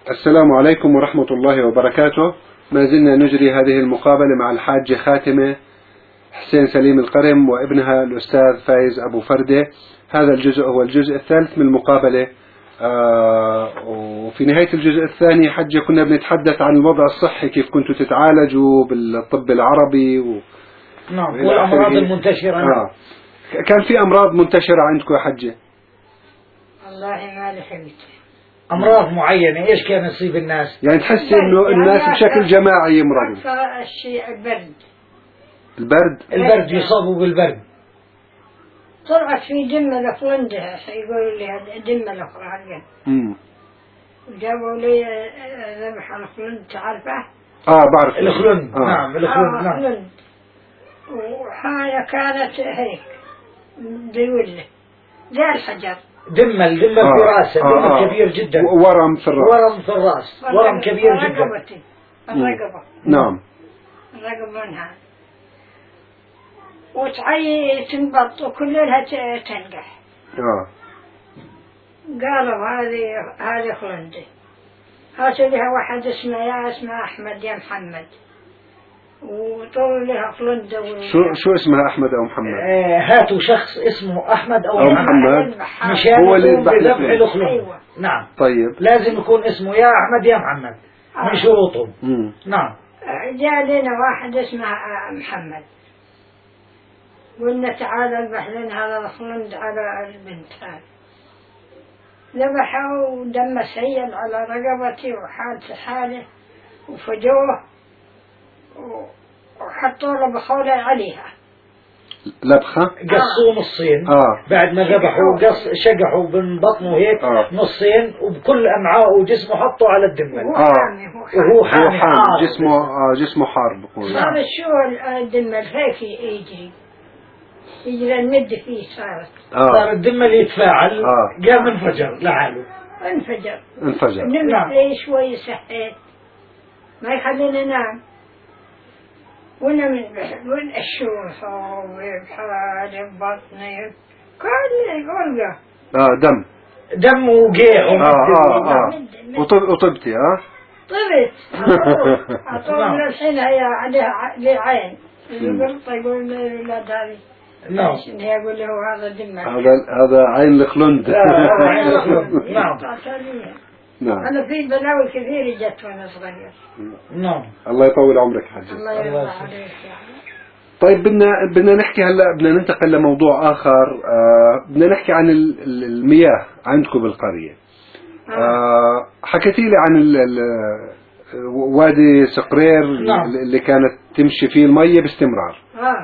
السلام عليكم ورحمة الله وبركاته. ما زلنا نجري هذه المقابلة مع الحاجة خاتمة حسين سليم القرم وابنها الأستاذ فايز أبو فردة. هذا الجزء هو الجزء الثالث من المقابلة. وفي نهاية الجزء الثاني حجة كنا بنتحدث عن الوضع الصحي، كيف كنتوا تتعالجوا بالطب العربي نعم، والأمراض المنتشرة. كان في أمراض منتشرة عندكم يا حجة؟ والله ما لحقت. أمراض معينة إيش كان يصيب الناس؟ يعني تحسي إنه الناس بشكل جماعي يمرضوا؟ أكثر الشيء البرد يصابوا بالبرد. طلعت في دم الأفلندا، يقولوا لي هذا دم الأفلندا. وجابوا لي ذبح الأفلند، تعرفه؟ بعرف الأفلند. نعم الأفلند. نعم. وحاجة كانت هيك دولة زي الحجر. دم في راسه، دم كبير جدا. ورم في الراس. ورم كبير جدا. الرقبة. نعم. الرقبة منها. وتعي تنبط وكلها تنقح. قالوا هذه خلندي، هاتوا لها واحد اسمه أحمد يا محمد، وطول لها خلندة. شو اسمها أحمد أو محمد؟ هاتوا شخص اسمه أحمد أو محمد مشان هو اللي يذبح الخلند. أيوة. نعم. طيب لازم يكون اسمه يا أحمد يا محمد من شروطهم. نعم. جاء لنا واحد اسمه محمد، قلنا تعال اذبح لنا هذا الخلند على البنت هذه. ذبحه ودم سيل على رقبتي وحالته حاله، وفجوه وحطوا له بخولة عليها. لبخة؟ قصوه نصين. بعد ما ذبحوا شقحوا من بطنه هيك نصين، وبكل أمعاءه وجسمه حطوا على الدم. وهو حامي. جسمه حار بقول. صار شو الدم هيك يجري المد فيه صار الدم اللي يتفاعل قام انفجر لحاله. انفجر. نعم. شوي صحيت ما يخلينا ننام، والشوف وبحالي ببطني كل دم وقيع. وطبتي طبت. أطول الحين هي عليها عين يقول للولاد هذه. نعم. يقول له هذا دم. هذا عين الخلند. نعم. نعم. أنا في بلاوي كثير جت وأنا صغير. نعم. الله يطول عمرك حاج. الله يرضى عليك يعني. طيب بدنا نحكي هلا، بدنا ننتقل لموضوع آخر. بدنا نحكي عن المياه عندكم بالقرية. حكيتي لي عن وادي سقرير. نعم. اللي كانت تمشي فيه المية باستمرار.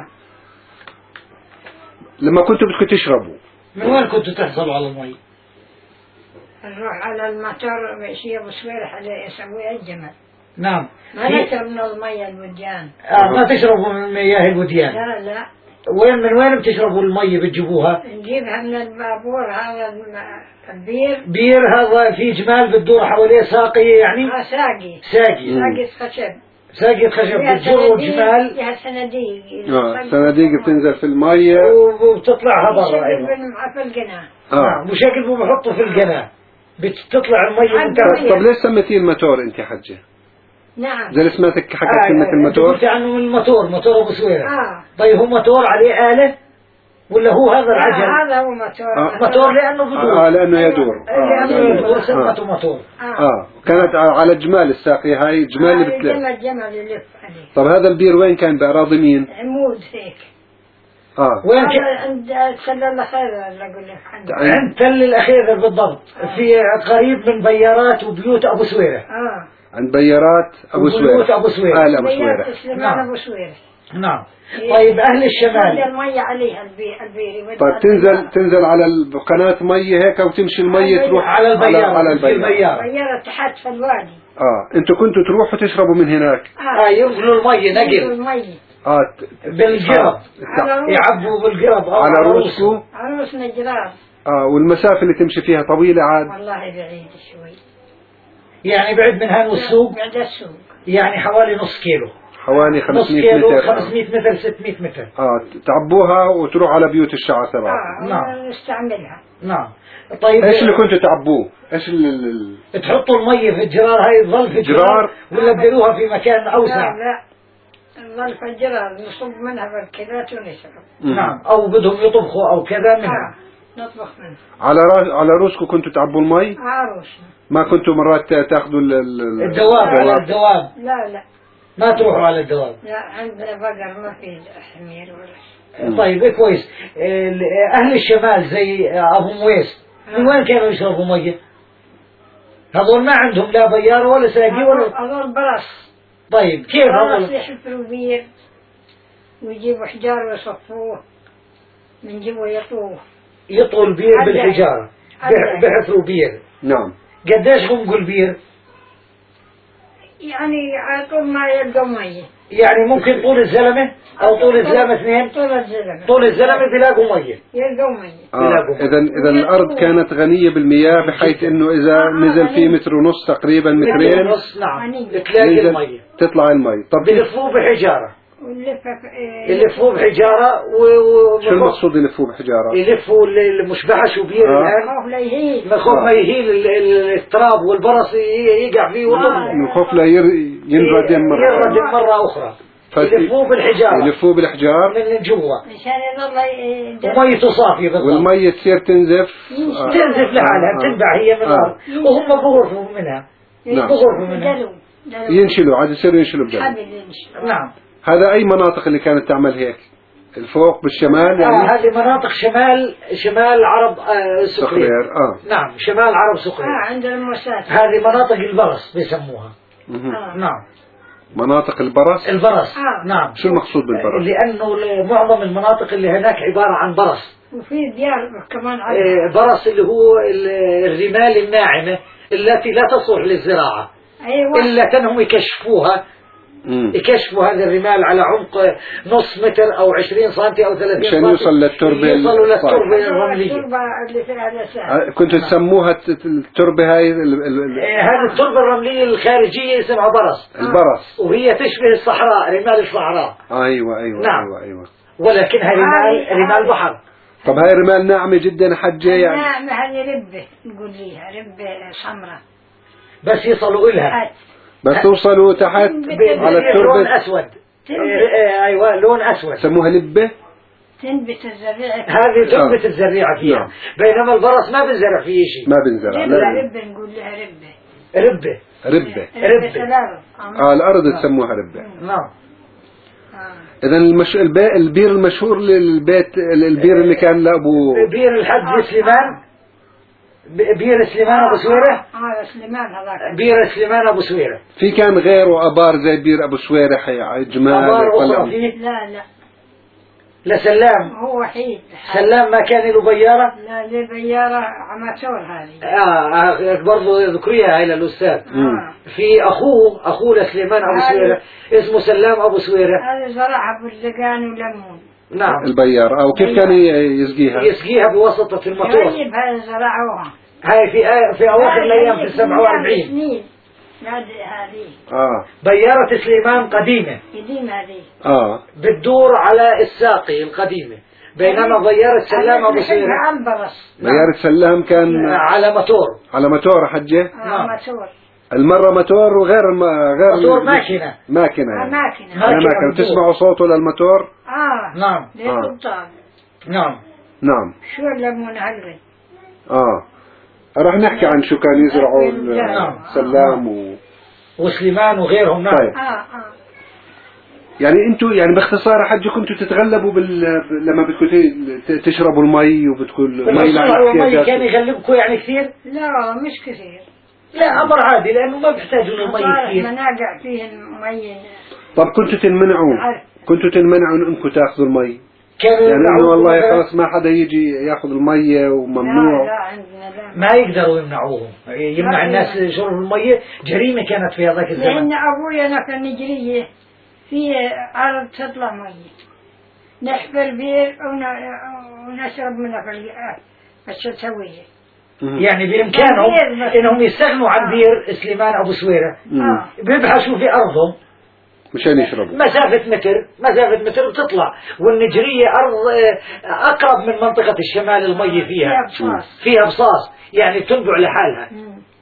لما كنتوا بدكم تشربوا من وين كنتوا تحصلوا على المي؟ نروح على المطار شيء ابو سويرح اللي يسويه الجمل. نعم. ما نشرب من المية الوديان. ما تشربوا من مياه الوديان؟ لا. من وين بتشربوا المية بتجيبوها؟ نجيبها من البابور هذا البير. بير هذا في جمال بتدور حواليه ساقي يعني؟ ساقي خشب. ساقية خشب بتجروا جمال. فيها صناديق. صناديق بتنزل في المية وبتطلعها برا. أيوة. في القناة. نعم. وشكل بحطوا في القناة بتطلع المية من تحت. طب ليش سميتيه الماتور انت حجة؟ نعم. زي سمعتك حكت كلمة الماتور. قلت عنه من الماتور ابو سويرة. طيب هو ماتور عليه آلة ولا هو هذا العجل؟ هذا هو ماتور لأنه بدور. لأنه يدور. لأنه يدور سمته ماتور. كانت على الجمال الساقية، هاي الجمال اللي بتلف. الجمل اللي يلف عليه. طب هذا البير وين كان؟ بأراضي مين؟ عمود هيك. وين كان؟ عند تل الأخير اللي أقول لك عند تل الأخير بالضبط. في قريب من بيارات وبيوت أبو سويرة. عند بيارات أبو سويرة. بيوت أبو سويرة. أبو سويرة. نعم. أبو سويرة. نعم. طيب أهل الشمال. المية عليها البير. طيب تنزل على قناة مية هيك وتمشي المية تروح على البيارة. البيارة تحت في الوادي. انتوا كنتوا تروحوا تشربوا من هناك. ينقلوا المية نقل. بالقرب. يعبوا بالقرب على رؤوسكم. عروس نجران. والمسافة اللي تمشي فيها طويلة عاد. والله بعيد شوي. يعني بعد من هان والسوق. بعد السوق. يعني حوالي نص كيلو. حوالي 500 متر 500 متر 600 متر. تعبوها وتروح على بيوت الشعر تبعها. نعم نستعملها. نعم. طيب ايش اللي كنتوا تعبوه؟ ايش تحطوا المية في الجرار، هاي تظل في الجرار ولا تديروها في مكان اوسع؟ لا تظل في الجرار، نصب منها بالكيلات ونشرب. نعم. او بدهم يطبخوا او كذا منها. نطبخ منها. على روسكم كنتوا تعبوا المي؟ روسنا. ما كنتوا مرات تاخذوا الدواب على الدواب؟ لا ما تروحوا على الدواب. لا عندنا بقر ما في حمير ولا. طيب كويس. اهل الشمال زي ابو مويس من وين كانوا يشربوا ميه؟ هذول ما عندهم لا بيار ولا ساقي ولا هذول برص. طيب كيف هذول؟ يحفروا بير ويجيبوا حجار ويصفوه، بنجيبوا يطوه البير بالحجارة، بحفروا بير. نعم. قديش عمق البير؟ يعني على طول ما يلقوا مية. يعني ممكن طول الزلمة أو طول الزلمة اثنين؟ طول الزلمة بيلاقوا مية. يلقوا مية. إذا الأرض كانت غنية بالمياه بحيث إنه إذا نزل فيه متر ونص تقريبا مترين. متر ونص. نعم. تلاقي المية. تطلع المية. طب بيلفوه بحجارة. يلفوه بحجارة شو المقصود يلفوه بحجارة؟ يلفوا المشبعة شو بير الآن من خوف ما يهيل التراب والبرص يقع فيه من خوف لا ينردم مرة أخرى. يلفوه بالحجار من جوا مشان الله وميته صافية بالضبط، والمية تصير تنزف لحالها بتنبع هي من الأرض وهم بغرفوا منها. بغرفوا منها ينشلوا عاد يصيروا ينشلوا بدل. نعم. هذا أي مناطق اللي كانت تعمل هيك؟ الفوق بالشمال يعني؟ هذه مناطق شمال عرب سقرير. نعم شمال عرب سقرير. عند الموساد. هذه مناطق البرص بيسموها. نعم. مناطق البرص. نعم. شو المقصود بالبرص؟ لأنه معظم المناطق اللي هناك عبارة عن برص. وفي ديار كمان برص اللي هو الرمال الناعمة التي لا تصلح للزراعة. إلا كانهم يكشفوها. يكشفوا هذا الرمال على عمق نص متر أو 20 سنتي أو 30 سنتي عشان يوصلوا للتربة الرملية. كنتوا تسموها التربة هاي هذه التربة الرملية الخارجية اسمها برص. البرص. وهي تشبه الصحراء، رمال الصحراء. أيوة. نعم. أيوة. ولكنها رمال بحر. طب هاي رمال ناعمة جدا حجة يعني. ناعمة هذه ربة نقول ليها ربة سمراء. بس يصلوا إلها. بس توصلوا تحت على التربة لون أسود. أيوة لون أسود. سموها لبة. تنبت الزريعة. هذه تنبت الزريعة فيها. بينما البرص ما بنزرع فيه شيء. ما بنزرع. ربة نقول لها ربة. الأرض تسموها ربة. نعم. إذا البير المشهور البير اللي كان لأبو بير الحج سليمان. بير سليمان أبو سويرة. سليمان هذاك. بير سليمان أبو سويرة. في كان غيره أبار زي بير أبو سويرة جمال. أبار أخرى فيه. لا سلام. هو وحيد. سلام ما كان له بيارة. لا له بيارة عماتور هذه. برضو ذكريها هاي للأستاذ. في أخوه لسليمان أبو سويرة اسمه سلام أبو سويرة. هذا زرعها برتقان وليمون. نعم. البيار أو كيف كان يسقيها؟ يسقيها بواسطة المطور. طيب هذا زرعوها. هاي في أواخر الأيام في 47. هذه. بيارة سليمان قديمة هذه. بتدور على الساقي القديمة. بينما بيارة سلام أبو سويرة. بيارة سلام كان على موتور حجة. موتور. المرة موتور وغير موتور ماكينة. ماكينة. تسمعوا صوته للموتور؟ نعم. نعم. شو الليمون هالقد؟ راح نحكي عن شو كان يزرعوا سلام وسليمان وغيرهم. نعم. طيب. يعني انتوا يعني باختصار حجة كنتوا تتغلبوا لما بدكم تشربوا المي وبدكم المي كان يغلبكم يعني كثير؟ لا مش كثير. لا أمر عادي لأنه ما بيحتاجوا المي كثير. منابع فيه المي. طب كنتوا تنمنعوا انكم تاخذوا المي؟ يعني انه والله خلاص ما حدا يجي ياخذ المية وممنوع. لا عندنا لا. ما يقدروا يمنعوهم. يمنع الناس شرب المية جريمة كانت في هذاك الزمن. لأن أبويا أنا كان نجريه في أرض تطلع مية نحفر بير ونشرب منها في الشتوية. يعني بإمكانهم إنهم يستغنوا عن بير سليمان أبو سويرة. بيبحثوا في أرضهم مشان يشربوا. مسافة متر بتطلع. والنجرية أرض أقرب من منطقة الشمال، المي فيها بصاص يعني تنبع لحالها.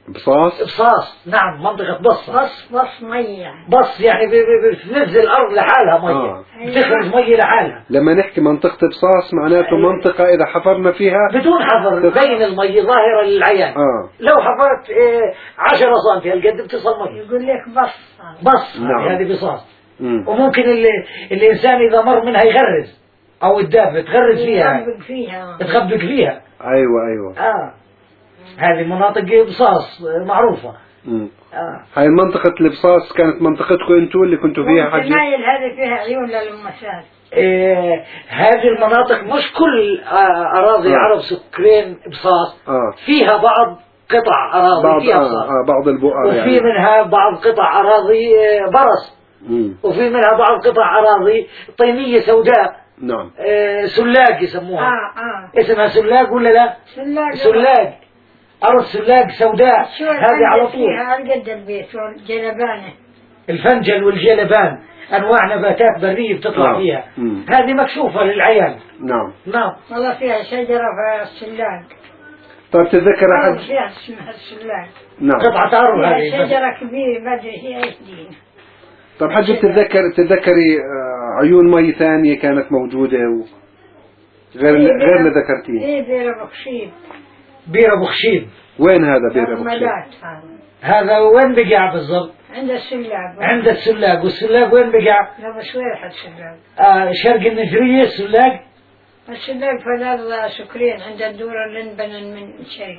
بصاص نعم، منطقة بص مية، بص يعني بتنزل الأرض لحالها مية، بتخرج مية لحالها. لما نحكي منطقة بصاص معناته منطقة إذا حفرنا فيها بدون حفر بين المية ظاهرة للعيان. لو حفرت 10 سم هالقد بتصل مية. يقول لك بص نعم. هذه بصاص. وممكن الإنسان إذا مر منها يغرز، أو الدابة تغرز فيها، تخبق فيها. أيوة. هذه مناطق بصاص معروفة. هاي منطقة البصاص كانت منطقتكم انتوا اللي كنتوا فيها حجة؟ النايل هذه فيها عيون للمسار. هذه المناطق مش كل أراضي عرب سكرين بصاص. فيها بعض قطع أراضي فيها بصاص. بعض البؤر وفي يعني. منها بعض قطع أراضي برص. وفي منها بعض قطع أراضي طينية سوداء. نعم. سلاق يسموها. اسمها سلاق ولا لا؟ سلاق. أرض سلاق سوداء هذه على طول. على قد البيت والجلبانة. الفنجل والجلبان أنواع نباتات برية بتطلع فيها. هذه مكشوفة للعيان. نعم. والله فيها شجرة في السلاق. طيب تتذكر أرض فيها اسمها السلاق. نعم. قطعة أرض هذه. شجرة كبيرة ما أدري هي إيش دين. طيب حجة تتذكري عيون مي ثانية كانت موجودة غير اللي ذكرتيه؟ إيه بير أبو خشيب. بير أبو خشيب. وين هذا بير أبو خشيب؟ هذا وين بقع بالضبط؟ عند السلاق. عند السلاق. والسلاق وين بقع؟ لا بشويحة السلاق. شرق النجرية السلاق. السلاق فلا سكرين عند الدورة اللي انبنى من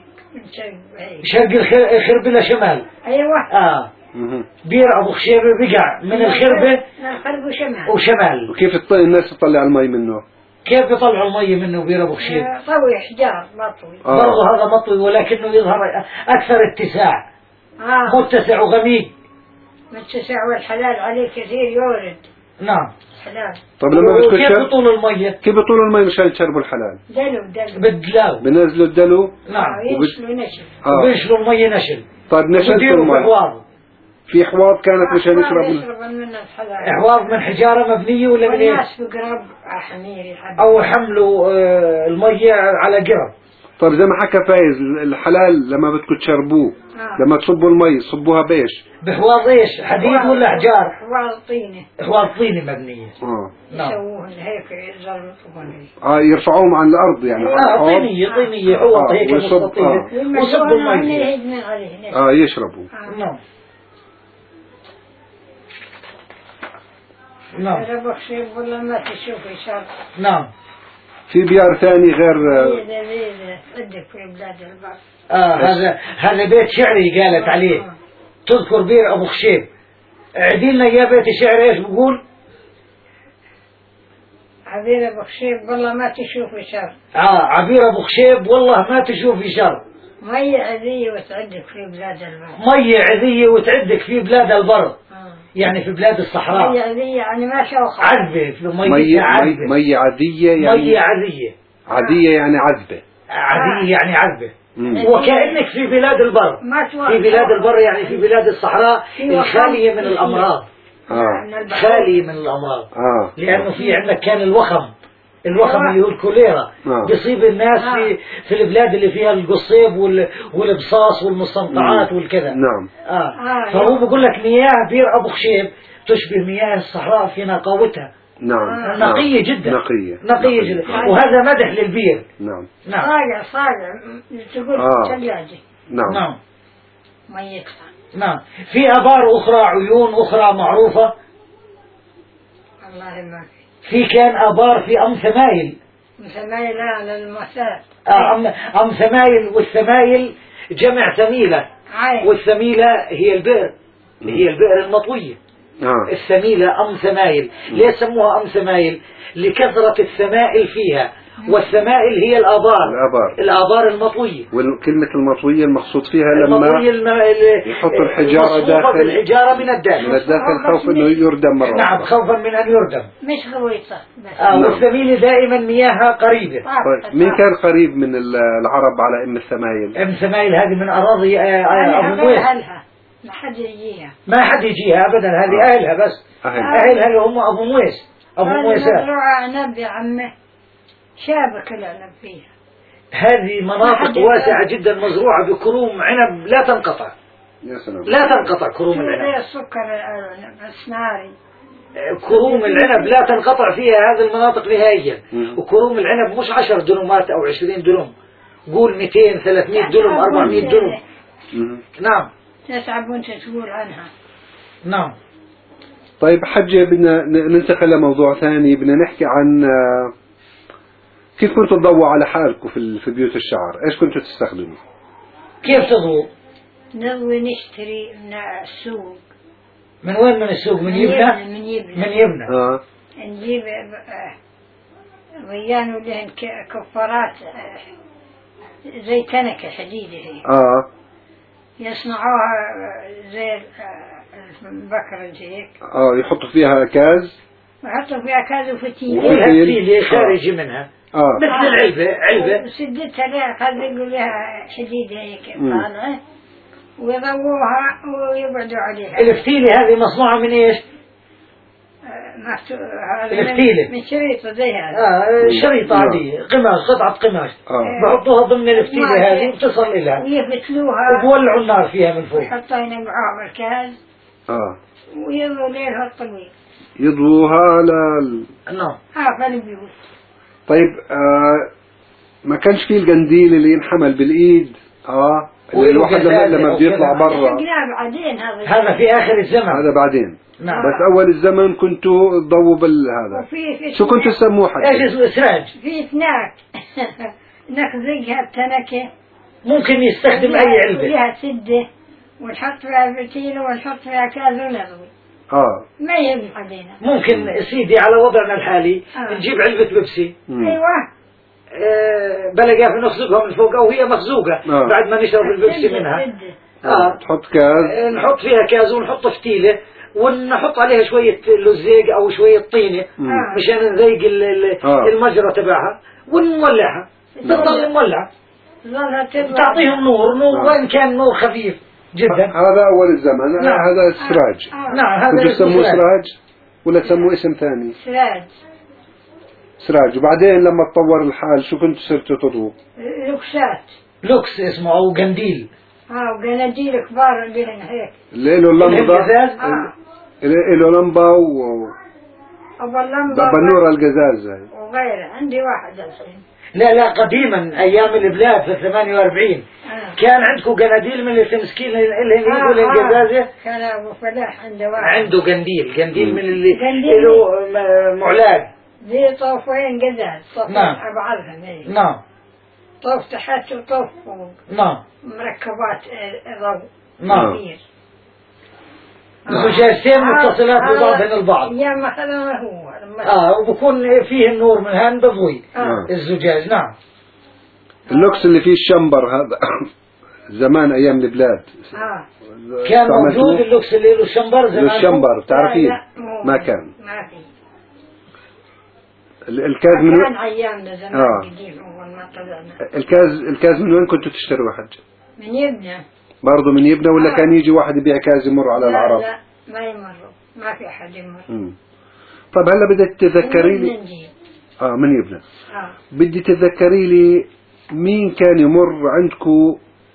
شرق الخربلة شمال. أيوة. بير أبو خشيب بقع من الخربة وشمال. وكيف الناس تطلع المي منه؟ كيف يطلعوا المي منه بير أبو خشيب؟ طوي حجار مطوي. برضه هذا مطوي ولكنه يظهر أكثر اتساع. متسع وغميق. متسع والحلال عليه كثير يورد. نعم. حلال. طب لما كيف بطول المية؟ كيف بطول المي مشان تشربوا الحلال؟ دلو. بالدلو. بنزلوا الدلو. نعم. وينشلوا نشل. وينشلوا المية نشل. طيب نشلتوا المي. في حواض كانت مشان يشرب منها الحلال. حواض من حجارة مبنية ولا من ايش؟ والناس بقرب حمير أو حملوا المية على قرب. طيب زي ما حكى فايز الحلال لما بدكم تشربوه لما تصبوا المي صبوها بايش؟ بحواض ايش؟ حديد ولا احجار؟ حواض طينة. حواض طينة مبنية. نعم. يسووهن هيك يزلطوهن. يرفعوهم عن الأرض يعني. طينية حواض هيك مستطيلة. وصبوا المي. يشربوا. نعم. نعم. أبو خشيب والله ما تشوف يشرب. نعم. في بيار ثاني غير عندك في بلاد البر. هذا بيت شعري قالت عليه. تذكر بير أبو خشيب. عديلنا يا بيت الشعر ايش بقول؟ عبير أبو خشيب والله ما تشوف شر. عبير أبو خشيب والله ما تشوف شر. مية عذية وتعدك في بلاد البر. مية عذية وتعدك في بلاد البر. يعني في بلاد الصحراء. مية عذية يعني ما شوخة. عذبة. مية عادية يعني. مية عذية. عادية يعني عذبة. عادية يعني عذبة. وكأنك في بلاد البر. في بلاد البر يعني في بلاد الصحراء الخالية من الأمراض. خالية من الأمراض. لأنه في عندك كان الوخم اللي هو الكوليرا بيصيب الناس في البلاد اللي فيها القصيب والبصاص والمستنقعات والكذا. نعم. فهو بقول لك مياه بير أبو خشيب تشبه مياه الصحراء في نقاوتها. نعم. نقية جدا. نقية جدا. وهذا مدح للبير. نعم. صاقع تقول ثلاجة. نعم. ميتها. نعم. في آبار أخرى عيون أخرى معروفة. والله ما في كان آبار في أم ثمايل. ثمايل على المساء. أم ثمايل. والثمايل جمع ثميلة. والثميلة هي البئر. هي البئر المطوية. الثميلة أم ثمايل. ليه سموها أم ثمايل؟ لكثرة الثمائل فيها. والثمائل هي الآبار المطوية. والكلمة المطوية المقصود فيها لما يحط الحجارة داخل الحجارة من الداخل خوفا أنه يردم مرة. نعم خوفا من أن يردم. مش غويطة. والثميلة دائما مياهها قريبة. مين كان قريب من العرب على أم الثمايل؟ أم الثمايل هذه من أراضي أبو مويس. ما حد يجيها. ما حد يجيها أبدا، هذه أهلها بس. أهلها اللي هم أبو مويس. أبو مويس مزروعة عنب يا عمي، شابك العنب فيها. هذه مناطق واسعة جدا مزروعة بكروم عنب لا تنقطع. يا سلام. لا تنقطع كروم العنب. زي السكر العنب السناري. كروم العنب لا تنقطع فيها هذه المناطق نهائيا. وكروم العنب مش 10 دنومات أو 20 دنوم، قول 200 300 دنوم 400 دنوم. نعم. تسعب وانت تقول عنها. نعم. طيب حجة، بدنا ننتقل لموضوع ثاني. بدنا نحكي عن كيف كنتوا تضووا على حالكم في بيوت الشعر؟ ايش كنتوا تستخدموا؟ كيف تضووا؟ نضوي نشتري من السوق. من وين؟ من السوق؟ من يبنى؟ من يبنى. نجيب ضيان ولهن كفارات زي تنكة حديدة هي. يصنعوها زي البكر هيك. يحطوا فيها كاز. يحطوا فيها كاز وفتيل. وفتيل خارج منها. مثل العلبة. علبة. وسدتها لها خلقوا لها حديدة هيك طالعة. ويضووها ويبعدوا عليها. الفتيلة هذه مصنوعة من ايش؟ الفتيلة من شريطة زي هذا. شريطة عادية، قماش، قطعة قماش. بحطوها ضمن الفتيلة هذه وتصل إلها. ويفتلوها. وبولعوا النار فيها من فوق. ويحطوا ينقعوها بالكاز. ويضوا ليلها الطويل. يضووها نعم. فالبيوت. طيب ما كانش فيه القنديل اللي ينحمل بالإيد؟ الواحد لما بده يطلع برا. بعدين هذا في آخر الزمن. هذا بعدين. نعم. بس أول الزمن كنتوا تضووا بالهذا. شو كنتوا تسموه حتى؟ ايش اسمه؟ سراج. في سناك. نخزقها بتنكة. ممكن يستخدم أي علبة. فيها سدة ونحط فيها فتيلة ونحط فيها كاز ونضوي. ما يهم علينا. ممكن سيدي على وضعنا الحالي نجيب علبة بيبسي. أيوة. بلقاها نخزقها من فوق أو هي مخزوقة بعد ما نشرب البيبسي منها. تحط كاز. نحط فيها كاز ونحط فتيلة ونحط عليها شوية لزيق أو شوية طينة مشان نضيق المجرى تبعها ونولعها. تظل مولعة. تعطيهم نور وإن كان نور خفيف جدا. هذا أول الزمن. هذا السراج. نعم. هذا تسموه سراج ولا تسموه اسم ثاني؟ سراج. وبعدين لما تطور الحال شو كنتوا صرتوا تضووا؟ لوكس اسمه أو قنديل. وقناديل كبار لهن هيك. له لمبة. له لمبة بنورة القزاز هاي. وغيره عندي واحد الحين. لا قديما أيام البلاد في 48 كان عندكم قناديل من التمسكين اللي يقول القزازة. كان أبو فلاح عنده واحد. عنده قنديل من اللي له معلاق. زي طوفين قزاز. نعم. أبعادهم. نعم. طوف تحت وطوف فوق. نعم. مركبات ضوء. نعم. زجاجتين متصلات ببعضهن البعض. يا مثلا هو. وبكون فيه النور من هان بضوي الزجاج. نعم. اللوكس اللي فيه الشمبر هذا زمان أيام البلاد. كان موجود اللوكس اللي له شمبر زمان. الشمبر بتعرفين؟ ما كان. ما في. الكاز من كان أيامنا زمان قديم أول ما طلعنا. الكاز من وين كنتوا تشتروا حج؟ من يبنى. برضه من يبنى ولا كان يجي واحد يبيع كاز يمر على العرب؟ لا ما يمروا، ما في أحد يمر. طيب هلا بدك تذكري لي. من يبنى. بدي تذكري لي مين كان يمر عندكم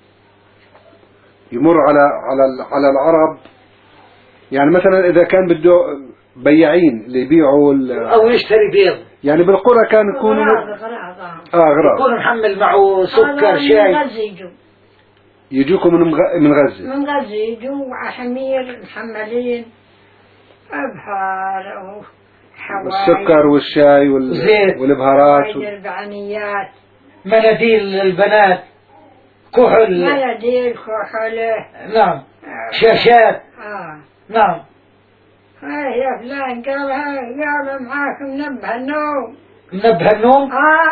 يمر على العرب، يعني مثلا إذا كان بده بياعين اللي يبيعوا أو يشتري بيض، يعني بالقرى كان يكون غراض يكون محمل معه سكر شاي. يجوكم من غزة. من غزة يجوا حمير محملين أبحار وحواي السكر والشاي والبهارات والبعنيات، مناديل للبنات، كحل، مناديل كحل. نعم. شاشات. نعم. هاي يا فلان قال معاك منبه النوم. منبه النوم؟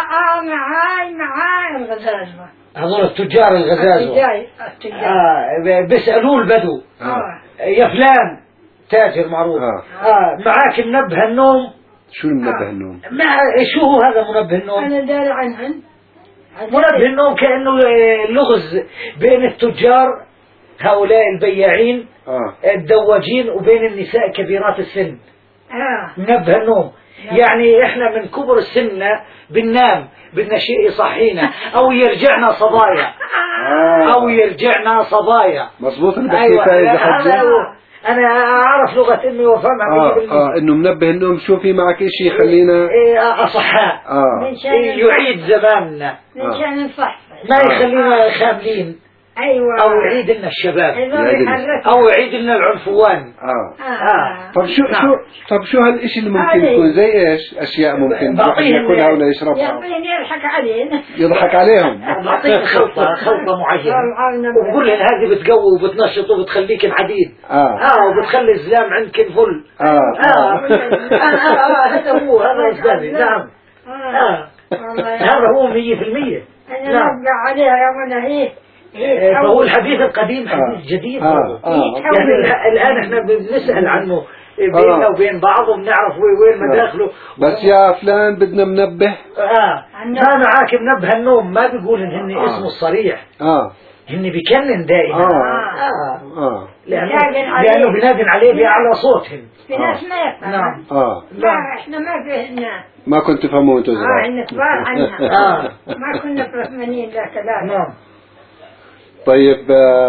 معاي الغزازة. هذول التجار الغزازة. بيسألوه البدو. يا فلان تاجر معروف. معاك منبه النوم؟ شو منبه النوم؟ شو هو هذا منبه النوم؟ أنا داري عنهن. منبه النوم كأنه لغز بين التجار هؤلاء البياعين الدواجين وبين النساء كبيرات السن. ننبه النوم، يعني احنا من كبر السن بننام، بدنا شيء يصحينا او يرجعنا صبايا او يرجعنا صبايا. مظبوط. أيوة. انا اعرف لغة امي وافهمها. انه منبه النوم، شوفي معك اشي يخلينا اصحاء، يعيد زماننا، ما يخلينا خاملين. أيوة. أو يعيد لنا الشباب، أو يعيد لنا العنفوان. طب شو هالشيء اللي ممكن يكون زي ايش؟ أشياء ممكن ياكلها ولا يشربها؟ يضحك علينا، يضحك عليهم. بعطيك خلطة معينة وبقول لهم هذه بتقوي وبتنشط وبتخليك العديد. وبتخلي الزلام عندك الفل. هذا هو، هذا أستاذي. نعم. هذا هو 100%. أنا نبقى عليها يا منى. فهو الحديث القديم حديث جديد. يعني الآن احنا بنسأل عنه بيننا وبين بعض وبنعرف وين مداخله. بس يا فلان بدنا منبه. ما معاك منبه النوم، ما بيقول ان هن اسمه الصريح. هن بيكنن دائما. لأنه بينادن عليه بأعلى صوتهم. في ناس ما يفهم. نعم. احنا ما فهمنا. ما كنت تفهموا انتوا زمان. احنا كبار عنها. ما كنا فهمانين ذاك ذاك. نعم. طيب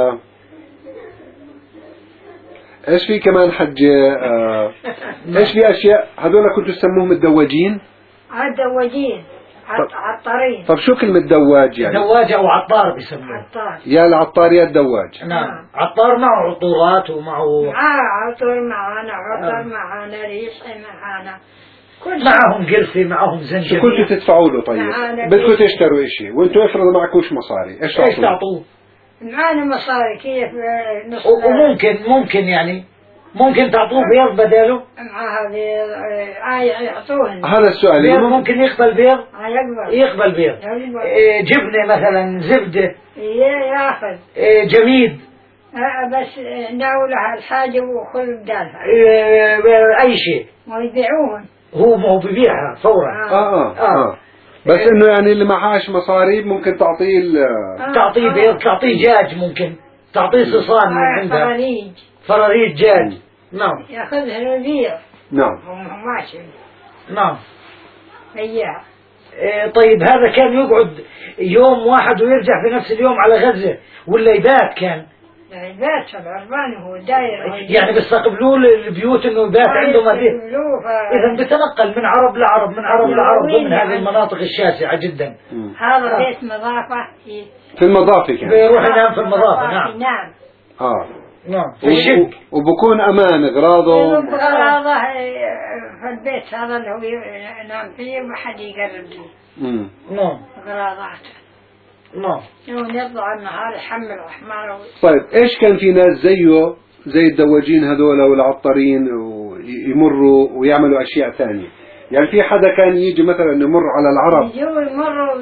ايش في كمان حجة؟ ايش في اشياء هذول كنتوا تسموهم الدواجين؟ الدواجين عطارين. طب شو كلمة دواج يعني؟ دواج او عطار بيسموه. عطار. يا العطار يا الدواج. نعم. عطار معه عطورات ومعه عطور معانا، عطر معانا، ريش معانا، معهم قرفة، معهم زنجبيل. شو كنتوا تدفعوا له؟ طيب بدكم تشتروا اشي وانتوا افرضوا معكوش مصاري، ايش تعطوه؟ معانا مصاري كيف نص. وممكن يعني ممكن تعطوه بيض بداله. مع هذه يعطوهن. هذا السؤال. ممكن يقبل بيض. يقبل بيض. جبنة مثلا، زبدة. ياخذ. جميد. بس ناولها الحاجة وخذ بدالها. أي شيء. ما يبيعوهن. هو بيبيعها فورا. بس انه يعني اللي معهاش مصاري ممكن تعطيه تعطيه بيض، تعطيه دجاج، ممكن تعطيه صصان من عندها. فراريج دجاج. نعم. ياخذها البيض. نعم. ماشي. نعم. بياع. طيب هذا كان يقعد يوم واحد ويرجع في نفس اليوم على غزة ولا يبات؟ كان يبات العربان هو داير. يعني بيستقبلوه البيوت انه يبات عنده مبيت. اذا بتنقل من عرب لعرب، من عرب لعرب ضمن هذه المناطق الشاسعة جدا. هذا بيت مضافة. في المضافة كان بيروح ينام في المضافة. نعم. نعم. في الشق. وبكون امان اغراضه. اغراضه في البيت هذا اللي هو ينام فيه وما حد يقرب له. نعم. اغراضاته. نعم. يطلع النهار يحمل حماره. طيب ايش كان في ناس زيه زي الدواجين هذول والعطارين ويمروا ويعملوا اشياء ثانية؟ يعني في حدا كان يجي مثلا يمر على العرب؟ يمروا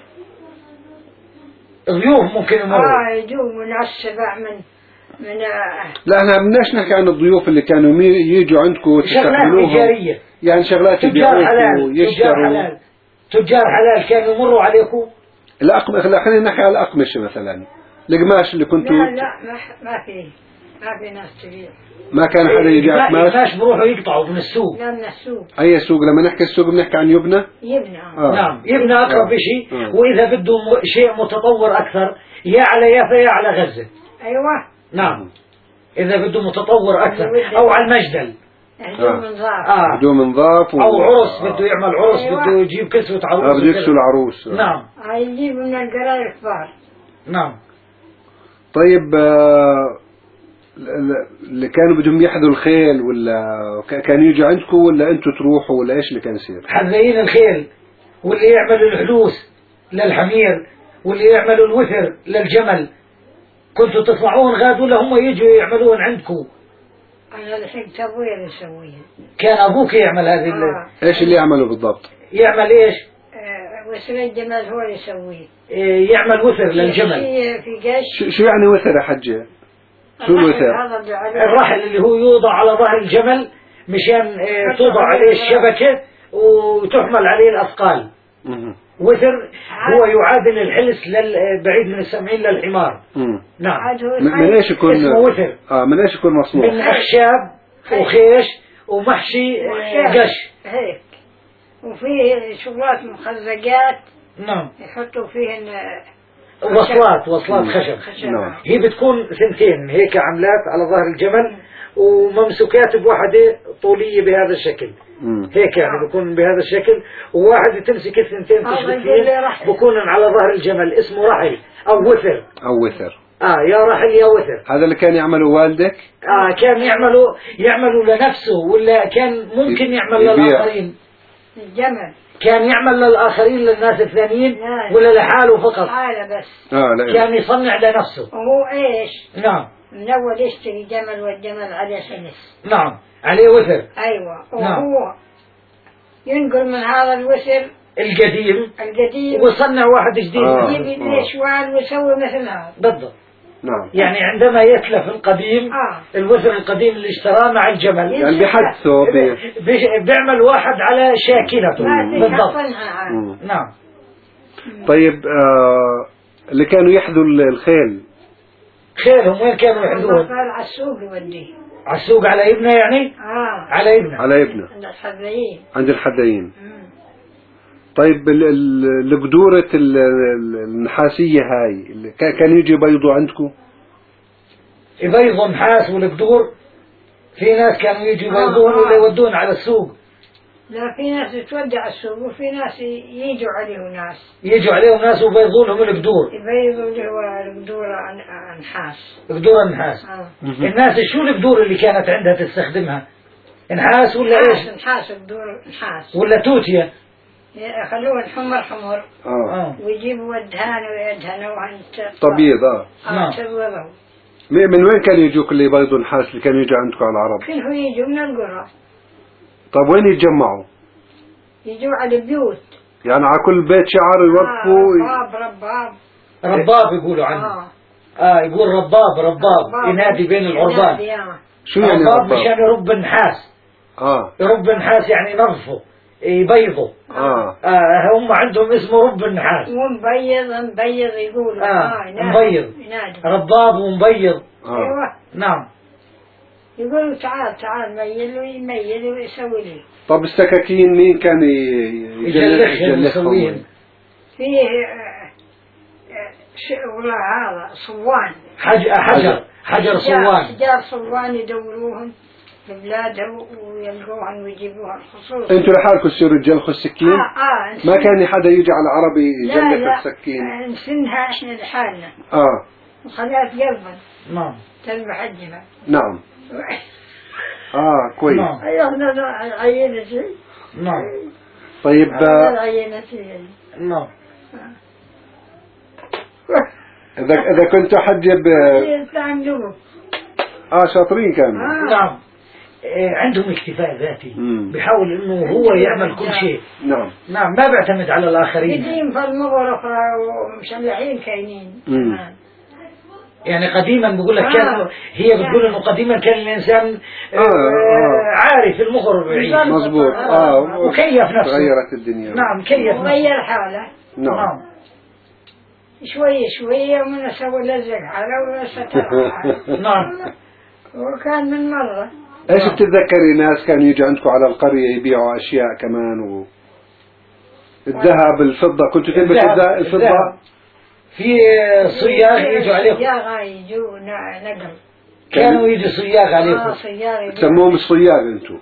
ضيوف ممكن يمروا. يجوا ناس سبع من لا احنا بدناش نحكي عن الضيوف اللي كانوا يجوا عندكم وتستقبلوهم. شغلات تجارية. يعني شغلات يبيعوكوا ويشتروا. تجار حلال كانوا يمروا عليكم. خلينا نحكي على الأقمشة مثلا، القماش اللي كنتوا. لا ما في ناس تبيع. ما كان حدا يبيع قماش. القماش بروحوا يقطعوا من السوق. لا من السوق. أي سوق؟ لما نحكي السوق بنحكي عن يبنى. نعم يبنى أقرب شيء. وإذا بده شيء متطور أكثر يا على يافا يا على غزة. أيوة. نعم. إذا بده متطور أكثر أو على المجدل. هدوم نظاف أو عرس بده يعمل عرس. بده يجيب كسوة عروس. بده يكسوا العروس. نعم. يجيب من القراية كبار. نعم. طيب اللي كانوا بدهم يحذوا الخيل ولا كانوا يجوا عندكم ولا انتم تروحوا ولا ايش اللي كان يصير؟ حذيين الخيل، واللي يعملوا الحلوس للحمير، واللي يعملوا الوثر للجمل. كنتوا تطلعون غاد ولا هم يجوا يعملون عندكم؟ أنا لحقت أبوي اللي يسويها. كان أبوك يعمل هذه إيش اللي يعمله بالضبط؟ يعمل إيش؟ وثر الجمل هو اللي يسويه. يعمل وثر للجمل. في قش. شو يعني وثر يا حجة؟ شو الوثر؟ الرحل اللي هو يوضع على ظهر الجمل مشان توضع عليه الشبكة وتحمل عليه الأثقال. وثر هو يعادل الحلس بعيد من السامعين للحمار. نعم. من ايش يكون اسمه وثر؟ من ايش يكون مصنوع؟ من أخشاب وخيش ومحشي قش هيك، وفيه شغلات مخزقات. نعم. يحطوا فيهن وصلات خشب. نعم. هي بتكون ثنتين هيك عملات على ظهر الجمل وممسوكات بواحدة طولية بهذا الشكل. هيك يعني بكون بهذا الشكل، وواحد تمسك الثنتين تشبك فيه بكون على ظهر الجمل، اسمه رحل أو وثر. يا رحل يا وثر. هذا اللي كان يعمله والدك؟ كان يعمله لنفسه، ولا كان ممكن يعمل للآخرين؟ الجمل كان يعمل للآخرين للناس الثانيين ولا لحاله فقط؟ حاله بس. كان يصنع لنفسه. وهو ايش؟ نعم. من أول يشتري جمل، والجمل عليه سنس. نعم، عليه وثر. أيوة. وهو نعم. ينقل من هذا الوثر القديم ويصنع واحد جديد، يجيب الإشوال ويسوي مثل هذا بالضبط. نعم. يعني عندما يتلف القديم الوثر القديم اللي اشتراه مع الجمل، يعني بحدثه بيعمل واحد على شاكلته بالضبط. نعم. طيب اللي كانوا يحذوا الخيل، خيرهم وين كانوا يحذوه؟ على السوق يوديه. على السوق على ابنه يعني؟ على ابنه عند الحذايين. عند الحذايين. طيب القدورة النحاسية هاي كان يجي يبيضوا عندكم؟ يبيضوا نحاس والقدور. في ناس كانوا يجي يبيضون ولا يودون على السوق. لا، في ناس تودع السوق، وفي ناس يجوا عليهم ناس ويبيضوا لهم القدور. يبيضوا اللي هو القدور نحاس. قدور النحاس. الناس شو القدور اللي كانت عندها تستخدمها؟ نحاس ولا ايش؟ نحاس، قدور نحاس ولا توتية؟ يخلوه حمر. ويجيبوا الدهان ويدهنوها تبيض. تبيضه. من وين كانوا يجوك اللي يبيضوا نحاس اللي كانوا يجوا عندكم على العرب؟ كانوا يجوا من القرى. طب وين يتجمعوا؟ يجوا على البيوت، يعني على كل بيت شعر يوقفوا. رباب يقولوا عنه. يقول رباب ينادي بين العربان. شو يعني رباب؟ مشان يرب النحاس. يرب النحاس يعني نظفه يبيضه. هم عندهم اسمه رب النحاس. ومبيض يقولوا. مبيض. رباب ومبيض. ايوه. نعم. يقولوا تعال ميل ويسوي لي. طب السكاكين مين كان يجلخهم؟ فيه ولا هذا صوان. حجر صوان. حجار صوان يدوروهم في بلادهم ويلقوهم ويجيبوهم خصوصا. انتوا لحالكم تصيروا تجلخوا السكين؟ ما كان حدا يجي على عربي يجلخ السكين؟ لا، نسنها احنا لحالنا. وخليها تقربن. نعم. تذبح الجمل. نعم. كويس. ايوه عينتي. نعم. طيب عينتي. نعم. إذا كنت حجب شاطرين كانوا. نعم. عندهم اكتفاء ذاتي. بيحاول انه هو يعمل كل شيء. نعم. ما بيعتمد على الاخرين. قديم في المغرب ومشلحين كاينين. يعني قديما بقول لك هي بتقول انه قديما كان الانسان عارف المغرب ويعيش. مظبوط. وكيف نفسه. تغيرت الدنيا. نعم، كيف نفسه. غير حاله. نعم. شوية ومن أسوي لزق حاله وستر حاله. نعم. وكان من مرة. ايش بتتذكري ناس كانوا يجوا عندكم على القرية يبيعوا اشياء كمان الذهب الفضة؟ كنتوا تلبسوا الفضة؟ في صياغ يجوا عليكم. صياغ يجوا نقل. كانوا يجوا صياغ عليكم. صياغ. تسموهم صياغ انتوا؟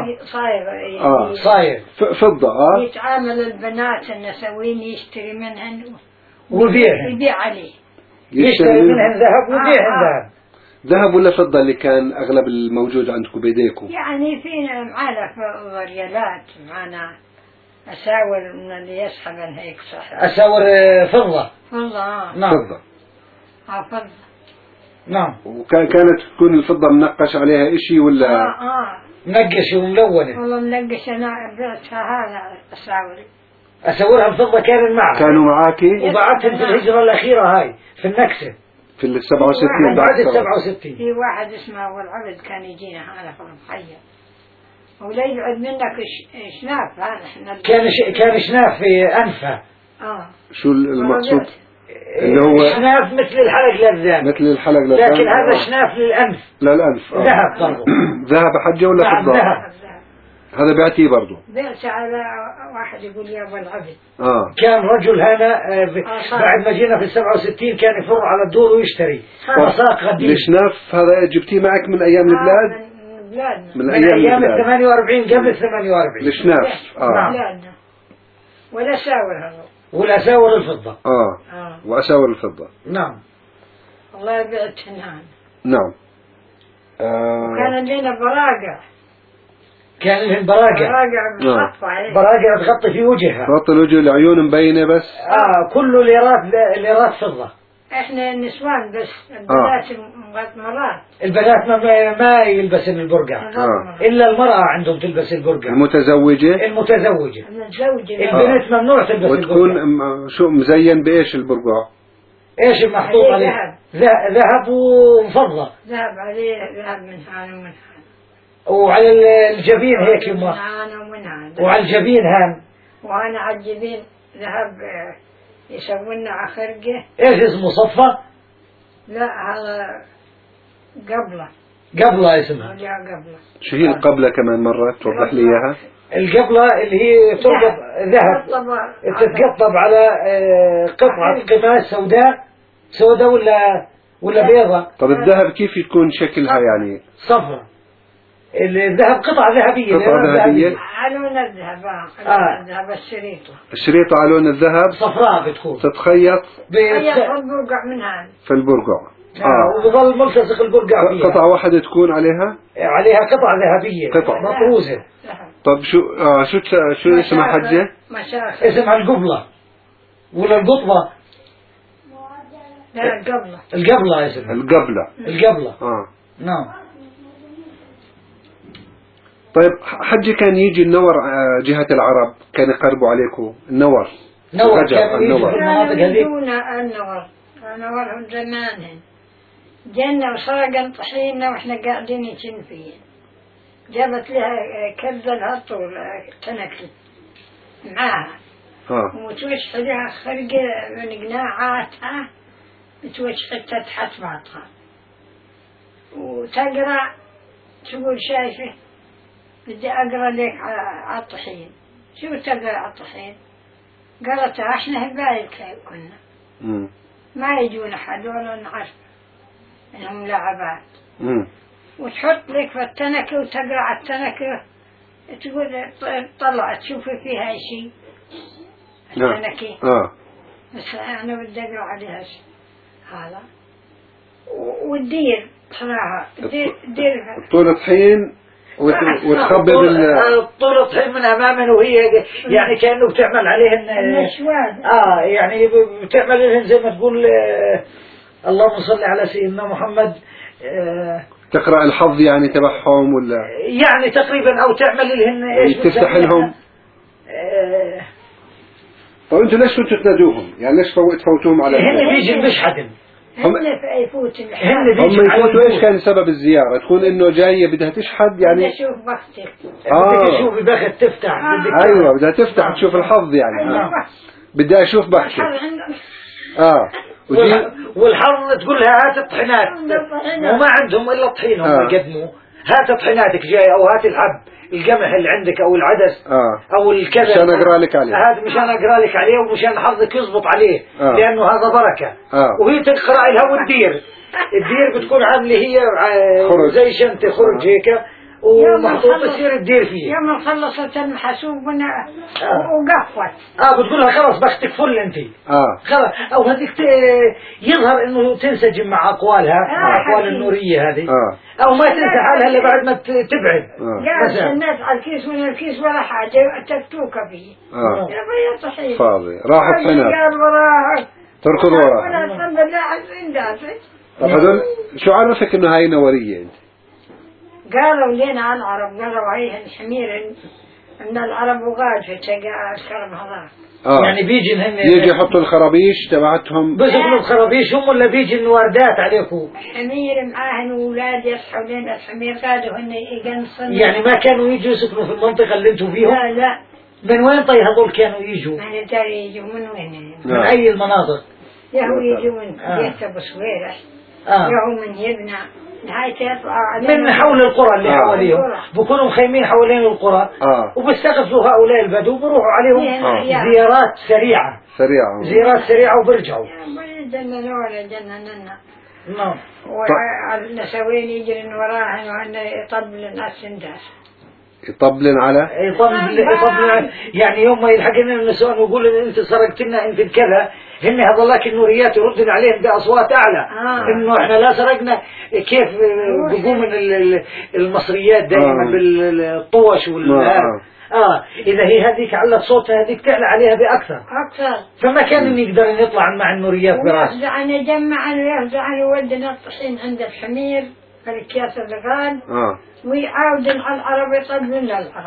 صايغ. فضة. يتعامل البنات النسوين يشتري منهن ويبيع عليه. يشتري منهن ذهب ويبيع ذهب. ذهب ولا فضة اللي كان أغلب الموجود عندكم بيديكم؟ يعني فينا معنا ريالات، معنا أساور من اللي يسحبن هيك صح. أساور فضة. نعم. فضة. فضة. نعم. وكانت تكون الفضة منقش عليها إشي ولا؟ منقشة وملونة. والله منقشة. أنا بعتها هذا أساورها الفضة كانوا معاكي؟ وبعتهم في الهجرة الأخيرة هاي في النكسة. في 67 بعد 67. في واحد اسمه أبو العبد كان يجينا هذا في المحيط ولا يقعد منك شناف. هذا كان شناف في أنفه. شو المقصود؟ اللي هو شناف مثل الحلق للذان، مثل الحلق للذان، لكن هذا شناف للأنف. للأنف ذهب برضه. ذهب حجة ولا نعم فضة؟ ذهب. هذا بيعطيه برضه. بيعت على واحد يقول يا أبو العبد. كان رجل هنا بعد ما جينا في 67 كان يفر على الدور ويشتري وساق غدير. الشناف هذا جبتيه معك من أيام البلاد؟ من بلادنا. من أيام ال 48 قبل 48. الشناف. بلادنا. ولا ساور هذا. ولا ساور الفضة. وأساور الفضة. نعم. الله يبعدهن هان. نعم. وكان لنا براقع. كان لهم براقع. براقع تغطي في وجهها. تغطي الوجه، العيون مبينة بس. كله ليرات فضة. احنا النسوان بس، البنات مرات. البنات ما يلبسن البرقع. إلا المرأة عندهم تلبس البرقع. المتزوجة. البنت ممنوع تلبس البرقع. وتكون شو مزين بإيش البرقع؟ إيش المحطوط عليه؟ ذهب وفضة. ذهب عليه، ذهب من هان ومن هان. وعلى الجبين هيك يما. وعلى الجبين هان. وأنا على الجبين ذهب يسوون على خرقه. ايش اسمه صفة؟ لا هذا قبلة. قبلة اسمها. قبلة. شو هي القبلة كمان مرة توضح لي إياها؟ القبلة اللي هي تربط ذهب تتقطب على قطعة قماش سوداء ولا بيضة. طب الذهب كيف يكون شكلها يعني؟ صفرة. الذهب قطعة ذهبية. علون الذهب. الذهب الشريطة علون الذهب. صفراء بتكون. تتخيط. البرقع من هذا. في البرقع. وبظل ملتصق البرقع فيها. قطعة واحدة تكون عليها قطعة ذهبية. قطعة مطروزة. طب شو اسمها حجة؟ اسمها القبلة ولا القطبة؟ لا القبلة. القبلة اسمها. القبلة. نعم. طيب حجي كان يجي النور جهة العرب، كان يقربوا عليكم النور. كان يجي في المناطق هذه. النور زمان جنة وسرقا طحينا واحنا قاعدين يتن فيه. جابت لها كبزة الهطول تنكل معاها. وتوش لها خرقة من قناعاتها، توش حتى تحت بعضها وتقرأ تقول شايفة بدي أقرأ لك على الطحين. شو تقرأ على الطحين؟ قرأتها احنا هبايل كنا ما يجون أحد ولا نعرف إنهم لعبات. وتحط لك في التنكة وتقرأ على التنكة، تقول طلع تشوفي فيها شيء التنكة. بس أنا بدي أقرأ عليها شيء هذا. والدير صراحة دير طول طحين وتخبي طول الطحين من أمامنا، وهي يعني كأنه بتعمل عليهن النشوان. يعني بتعمل لهن زي ما تقول اللهم صل على سيدنا محمد. تقرأ الحظ يعني تبعهم ولا يعني تقريبا، أو تعمل لهن إيش تفتح لهم. طيب أنتوا ليش كنتوا تنادوهم؟ يعني ليش تفوتوهم على هن بيجي بشحدن. هم يفوتوا. ايش كان سبب الزيارة؟ تكون انه جاية بدها تشحد يعني. بدها تشوف بختك. بدك تشوف بخت تفتح. ايوه بدها تفتح تشوف الحظ يعني. بدي اشوف بختك. والحظ تقول لها هات الطحينات، وما عندهم الا الطحين هم يقدموا. هات طحيناتك جاي، او هات الحب القمح اللي عندك او العدس او الكذا مشان اقرا لك عليه. هذا مشان اقرا لك عليه ومشان حظك يزبط عليه. لانه هذا بركه. وهي تقرا لها والدير بتكون عامله هي زي شنطه خرج هيك ومحطوط يصير الدير فيه. يوم خلصت المحسوب وقفت. بتقول لها خلاص بختك فل انت. خلاص. او هذيك يظهر انه تنسجم مع اقوالها، اقوال النوريه هذه. او ما تنسى حالها الا بعد ما تبعد. قاعد الناس على الكيس من الكيس ولا حاجه تفتوك فيه. يا طحين فاضي راحت هنا تركض وراها. طب هذول شو عرفك انه هاي نوريه انت؟ قالوا لنا عن العرب، قالوا هي الحمير من العرب وغاد في الكرم هذا. يعني بيجي هن يجي يحطوا الخرابيش تبعتهم. بيجوا الخرابيش هم ولا بيجي الوردات عليكم؟ حمير معاهن واولاد يصحوا لنا الحمير قالوا هن يقنصن. يعني ما كانوا يجوا يسكنوا في المنطقة اللي انتم فيها؟ لا من وين طيب هذول كانوا يجوا؟ ما ندري يجوا من وين. من أي المناطق؟ يهو يجوا من بيت أبو صويرح، يهو من يبنى نهاية يطلعوا من حول القرى اللي حواليهم، بكونوا مخيمين حوالين القرى وبيستغفوا هؤلاء البدو بروحوا عليهم زيارات سريعة وبرجعوا. جننا ولا جننا. نعم. والنسوين يجري وراهن وهن يطبل الناس سنداس. يطبلن على يعني يوم ما يلحقنا النسوان ويقول إن أنت سرقت لنا أنت كذا، هن هذولاك النوريات يردن عليهم بأصوات أعلى إنه إحنا لا سرقنا. كيف بيقوم من المصريات دائما بالطوش إذا هي هذيك علت صوتها هذيك تعلى عليها بأكثر. فما كان يقدر يطلع مع النوريات براس. يعني جمعنا ويرجعنا وودنا الطحين عند الحمير في الكياس الرغال. ويعاودن على العرب يطلبون للعرب.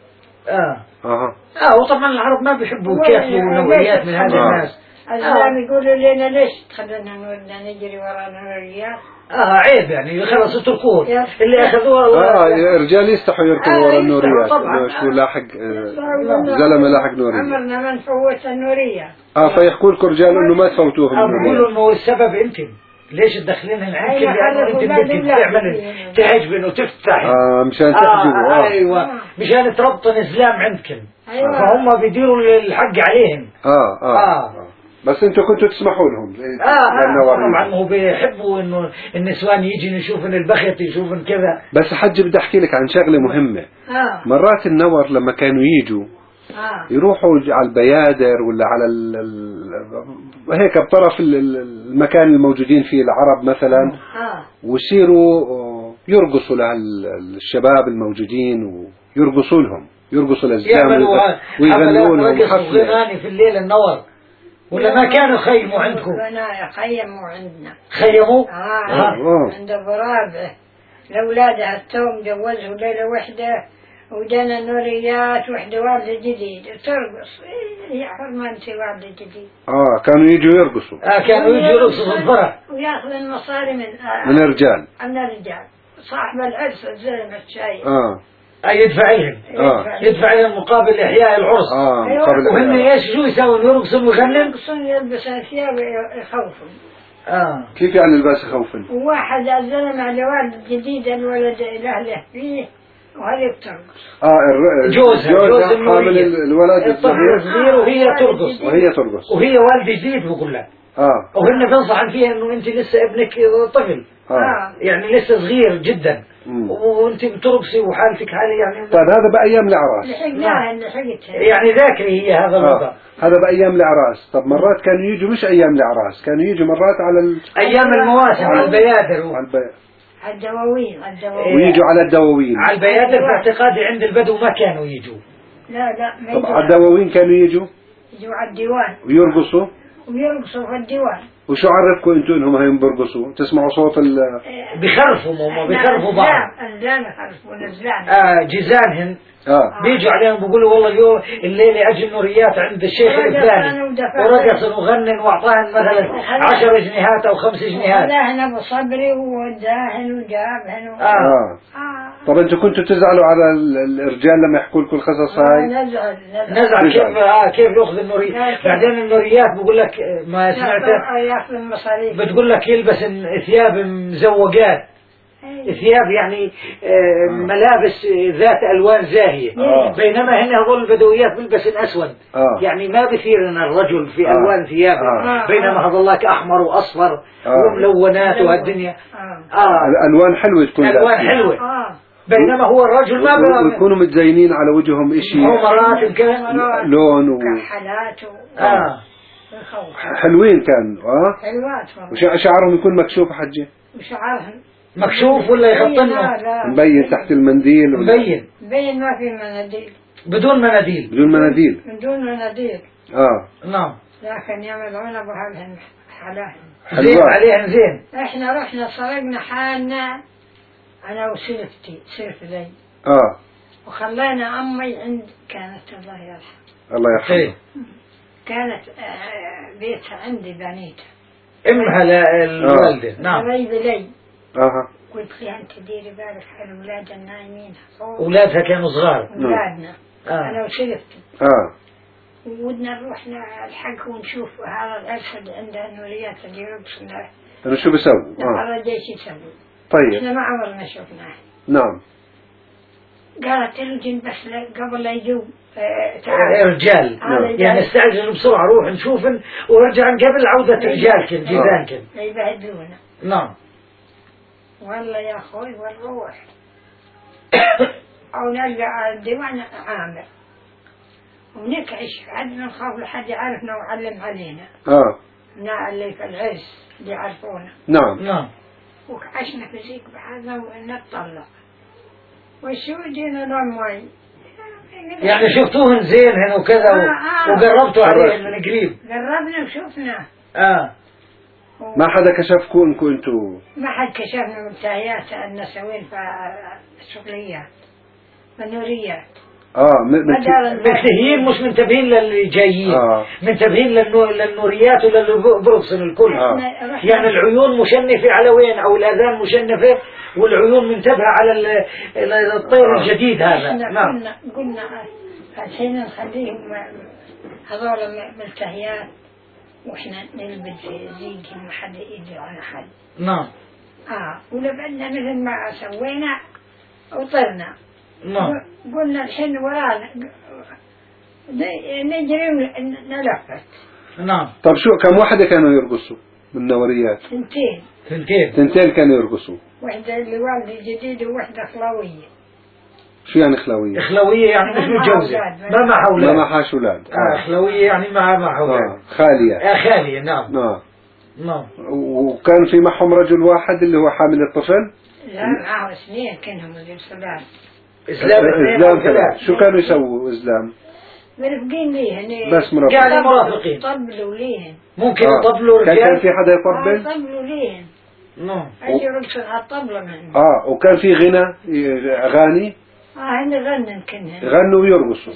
وطبعا العرب ما بيحبوا كيف النوريات من هذا الناس. الزلام يقولوا لنا ليش تخلونا نجري وراء النوريات. عيب يعني خلاص اتركوه اللي اخذوها. رجال يستحوا يركبوا وراء النوريات. شو لاحق زلمه لاحق نوريه. عمرنا ما نفوت النوريه. فيحكوا لكم رجال انه ما تفوتوهم. بيقولوا انه السبب انتم. ليش تدخلينهم عندك؟ لأنه أنت بدك تعمل تعجبن وتفتح. مشان تحجبوا. أيوة مشان تربطن إسلام عندكم. فهم بيديروا الحق عليهم. بس أنتوا كنتوا تسمحوا لهم. طبعا هو بيحبوا إنه النسوان يجي يشوفن البخت يشوفن كذا. بس حج بدي أحكي لك عن شغلة مهمة. مرات النور لما كانوا يجوا يروحوا على البيادر ولا على هيك بطرف المكان الموجودين فيه العرب مثلا ويصيروا يرقصوا للشباب الموجودين ويرقصوا لهم يرقصوا للزلام ويغنوا لهم حفلة في الليل النور. ولا ما كانوا خيموا عندكم؟ خيموا عندنا. خيموا؟ عند أبو رابع لأولادها التوم جوزوا ليلة وحدة ودنا النوريات وحدة والدة جديد ترقص. هي حرمانتي والدة جديد. كانوا يجوا يرقصوا. كانوا يجوا يرقصوا في الفرح. وياخذ المصاري من الرجال. من الرجال. صاحب العرس الزلمة الشاي. يدفع لهم. يدفع لهم مقابل إحياء العرس. وهن إيش شو يسوون يرقصون ويغنون؟ يرقصون يلبسون ثياب يخوفون. كيف يعني الباس يخوفون؟ واحد الزلمة لوالد جديد الولد الأهله فيه وهذه بترقص. جوز حامل الولد الصغير وهي ترقص وهي والد جديد بقول لك. وهن بنصحن فيها انه انت لسه ابنك طفل. يعني لسه صغير جدا. وانت بترقصي وحالتك حالي يعني. طيب هذا بايام العراس. لحقتها. يعني ذاكري هي هذا الوضع. هذا بايام العراس. طب مرات كانوا يجوا مش ايام العراس، كانوا يجوا مرات على ايام المواسم على البيادر الدواوين ويجوا على الدواوين. على البيادر باعتقادي عند البدو ما كانوا يجوا. لا ما طب على الدواوين كانوا يجوا على الديوان ويرقصوا في الديوان. وشو عرفكم انتوا انهم هيم بيرقصوا؟ تسمعوا صوت بخرفوا ماما بخرفوا بعض. الزلام يخرفوا الزلام. جيزانهن بيجوا عليهم بيقولوا والله اليوم الليلة أجي النوريات عند الشيخ الفلاني ورقصن وغنن وأعطاهن مثلا 10 جنيهات أو 5 جنيهات. وداهن أبو صبري وداهن وجابهن. طب انتوا كنتوا تزعلوا على الرجال لما يحكوا لكم القصص هاي؟ نزعل كيف يأخذ النوريات. بعدين النوريات بقول لك ما سمعته ياخذ المصاريف. بتقول لك يلبس ثياب مزوقات. ثياب يعني ملابس ذات ألوان زاهية. بينما هن هذول البدويات بيلبسن أسود. يعني ما بثيرنا الرجل في ألوان ثيابه. بينما هذولاك أحمر وأصفر وملونات وهالدنيا. الألوان حلوة تكون. ألوان حلوة. بينما هو الرجل ما ويكونوا متزينين على وجههم إشي. عمرات لون وكحلات حلوين كانوا. حلوات. وشعرهم يكون مكشوف حجة. وشعرهم مكشوف ولا يخطنه؟ مبين تحت المنديل ولا؟ مبين ما في مناديل. بدون مناديل. بدون مناديل. نعم. لكن يعملون ابو هالهن حلاهن. زين عليهن زين. احنا رحنا سرقنا حالنا انا وسلفتي سلف لي. وخلينا امي عند كانت الله يرحمها. كانت بيتها عندي بنيتها. امها الوالدة. نعم. قريب لي قلت لها أنت ديري بالك على أولادها النايمين. أولادها كانوا صغار. أولادنا. أنا وشرفت. ودنا نروح الحق ونشوف هذا الأسد عنده نوريات اللي يرقصنا. أنا شو بسوي؟ هذا جيش يسوي. طيب. إحنا ما عمرنا شفناه. نعم. قالت الجن بس قبل لا يجوا رجال. يعني استعجلوا بسرعة روح نشوف ورجع قبل عودة رجالكم جيرانكم. يبهدلونا. نعم. والله يا أخوي والروح. أو نلقى الديوان عامر. ونكعش عدنا نخاف لحد يعرفنا ويعلم علينا. اللي في العز اللي يعرفونا. نعم. وعشنا في زيك بحالنا ونطلع. وشو جينا نوم يعني شفتوهن زين هنا وكذا وقربتوا عليهم من قريب. قربنا وشوفنا. ما حدا كشفكم انكم انتوا؟ ما حد كشفنا منتهيات النسوين في الشغليات والنوريات. منتهيين مش منتبهين للي جايين. منتبهين للنوريات وللي برقصن الكل. يعني العيون مشنفة على وين أو الأذان مشنفة والعيون منتبهة على الطير الجديد هذا. نعم. قلنا الحين نخليهم هذول ملتهيات واحنا نلبس زيك ما حد يدري على حد. نعم. ولبعدنا مثل ما سوينا وطرنا. نعم. قلنا الحين ورانا نجري نلفت. نعم. طب شو كم واحدة كانوا يرقصوا من النوريات؟ ثنتين كانوا يرقصوا. واحدة اللي والدي جديد وواحدة خلاوية. شو يعني خلاوية؟ خلاوية يعني مش متجوزة ما معها أولاد. ما معهاش أولاد. خلاوية يعني معها أولاد. خالية. خالية. نعم. نعم. وكان في معهم رجل واحد اللي هو حامل الطفل؟ لا معه اثنين كانهم الإسلام. إسلام ثلاث. شو كانوا يسووا إسلام؟ مرفقين ليهن. بس مرفقين. قاعدين مرافقين. طبلوا ليهن. ممكن يطبلوا رجال. كان في حدا يطبل؟ طبلوا ليهن. نعم. أجي رقصوا على الطبلة منهم. وكان في غنى أغاني؟ هن غنن كنهن. غنوا ويرقصوا.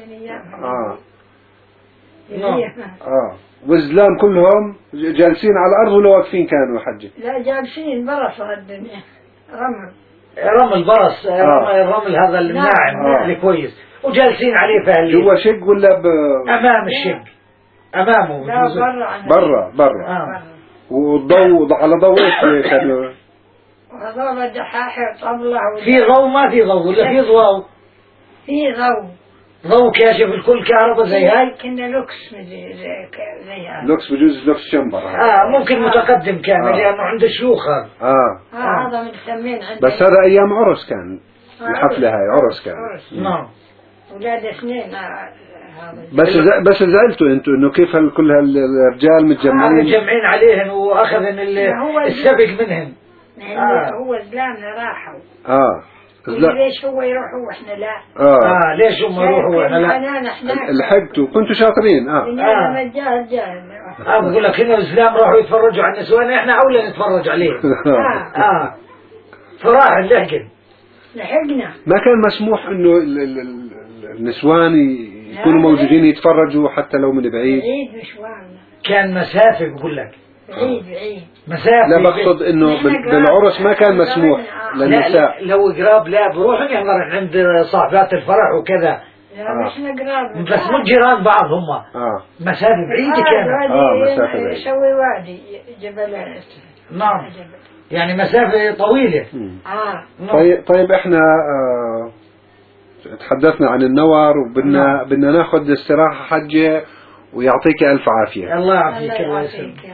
والإسلام كلهم جالسين على الأرض ولا واقفين كانوا حجة؟ لا جالسين برص الدنيا. رمل برص. الرمل هذا الناعم اللي كويس وجالسين عليه فعليا. جوا شق ولا أمام الشق؟ أمامه. لا برا. والضوء على ضوء كانوا. وهذول دحاحة طبلة. في ضوء ما في ضوء ولا في ضوء؟ في ضوء كاشف الكل كهرباء زي هاي. كنا لوكس زي هاي. لوكس بجوز لوكس شمبر. ممكن متقدم كامل لأنه عنده شيوخ. هذا متسمين عنده. بس هذا أيام عرس كان. الحفلة هاي عرس كان. نعم. أولاد اثنين. بس زعلتوا انتوا انه كيف كل هالرجال متجمعين عليهن واخذن السبق منهن. هو إسلامنا راحوا. ليش هو يروحوا واحنا لا؟ ليش هم يروحوا واحنا لا؟ لحقتوا كنتوا شاطرين. جاهل. بقول لك هنا الإسلام راحوا يتفرجوا على النسوان احنا اولى نتفرج عليهم. فراح لحقنا. ما كان مسموح انه النسوان يكونوا موجودين يتفرجوا حتى لو من بعيد. كان مسافة بقول لك. بعيد مسافة. لا بقصد انه بالعرس ما كان مسموح للنساء. لو قراب لا بروحوا يحضر عند صاحبات الفرح وكذا. لا مش قراب. بس مو جيران بعض هم. مسافة بعيدة كانت. مسافة بعيدة. يسوي وادي جبل. نعم. يعني مسافة طويلة. طيب احنا تحدثنا عن النور وبدنا ناخذ استراحة حجة ويعطيك ألف عافية. الله يعافيك.